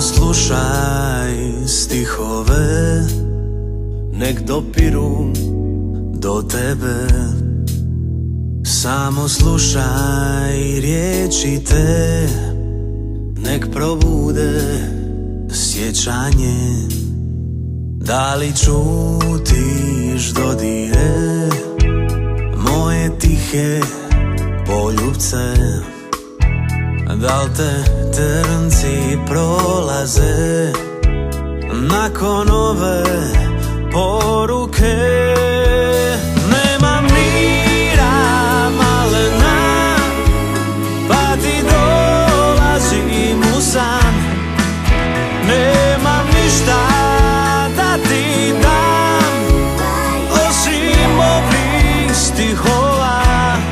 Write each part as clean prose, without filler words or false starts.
Samo slušaj stihove, nek dopiru do tebe. Samo slušaj riječi te, nek probude sjećanje. Da li čutiš dodire moje tihe poljubce? Da li te trnci prolaze nakon ove poruke? Nemam mira, malena, pa ti dolazim u san. Nemam ništa da ti dam osim ovih stihova.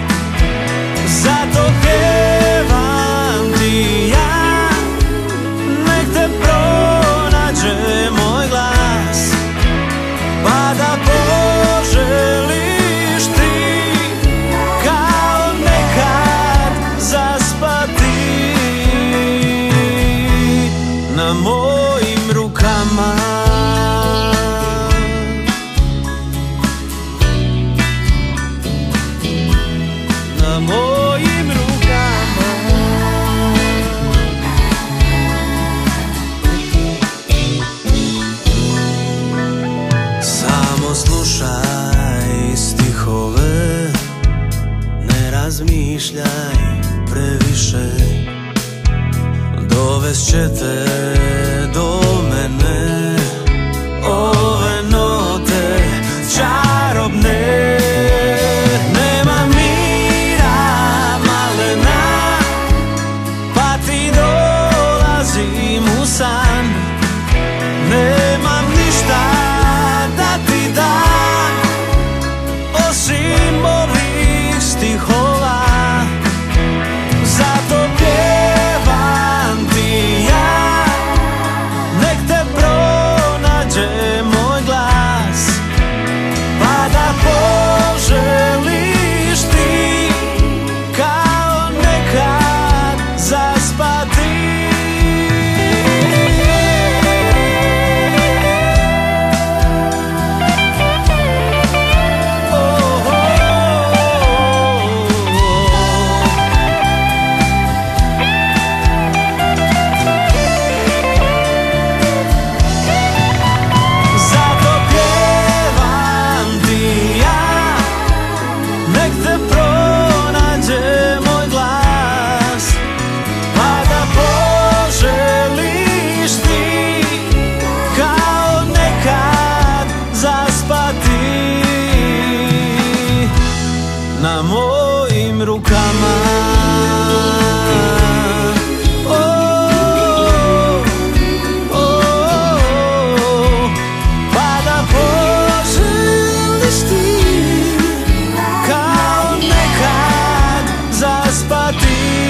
Zato pjevam ti ja, nek te pronađe moj glas, pa da poželiš ti kao nekad zaspati na mojim rukama. Na mojim rukama. Samo slušaj stihove, ne razmišljaj previše. Dovest će te do mene ove note čarobne. Nema mira, malena, pa ti dolazim u san. Nemam ništa da ti dam osim ovih stihova. Zato pjevam ti ja, nek te pronađe moj glas, pa da poželiš ti kao nekad zaspati. Na mojim rukama. Pa da poželiš ti kao nekad zaspati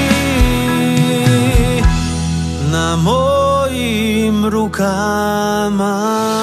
na mojim rukama.